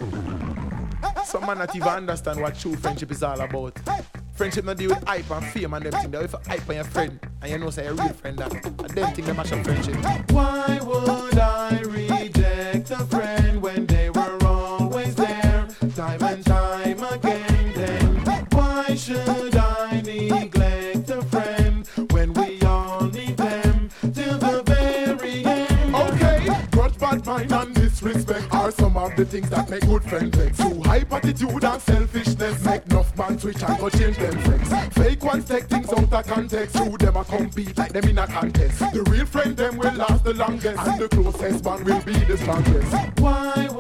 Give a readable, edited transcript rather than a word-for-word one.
Some man not even understand what true friendship is all about. Friendship not deal with hype and fame and them things. They with hype on your friend, and you know say a real friend that. And them things they mash up friendship. Why would I reject a friend when they were always there, time and time again? Then why should I neglect a friend when we all need them till the very end? Okay, grudge, bad mind and disrespect are some of the things that make good friends vex. True hype attitude and selfishness make enough man switch and go change them sex. Fake ones take things out of context. True them a compete like them in a contest. The real friend them will last the longest, and the closest one will be the strongest. Why